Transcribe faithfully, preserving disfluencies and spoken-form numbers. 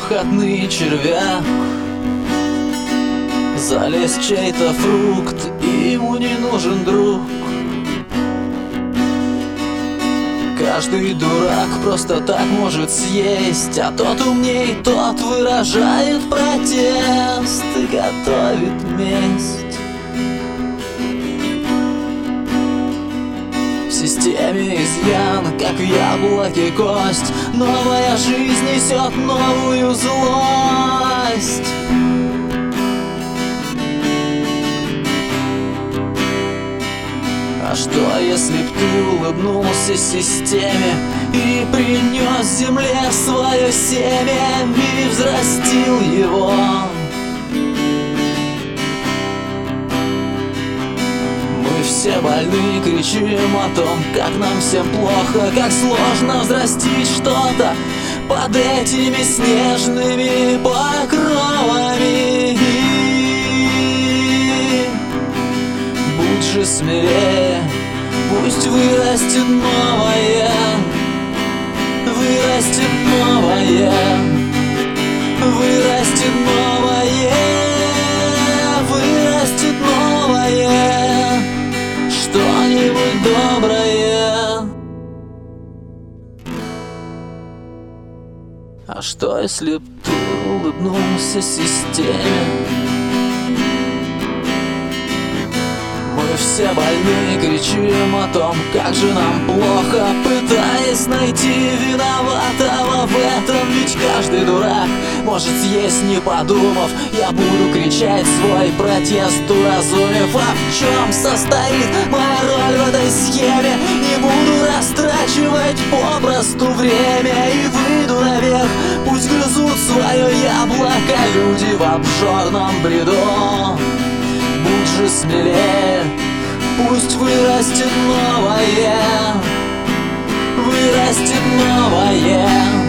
крохотный червяк залез в чей-то фрукт, и ему не нужен друг. Каждый дурак просто так может съесть, а тот умней, тот выражает протест и готовит месть. В системе изъян, как в яблоке кость, новая жизнь несет новую злость. А что, если б ты улыбнулся системе и принес земле свое семя и взрастил его? Мы все больны, кричим о том, как нам всем плохо, как сложно взрастить что-то под этими снежными покровами. Будь же смелее, пусть вырастет новое, вырастет новое, вырастет новое, вырастет новое, что-нибудь доброе. А что, если б ты улыбнулся системе? Мы все больны, кричим о том, как же нам плохо, пытаясь найти виноватого в этом. Ведь каждый дурак может съесть, не подумав. Я буду кричать свой протест, уразумев, а в чем состоит моя роль в этой схеме. Не буду растрачивать попросту время и выйду наверх. Пусть грызут свое яблоко люди в обжорном бреду. Будь же смелее, пусть вырастет новое, вырастет новое.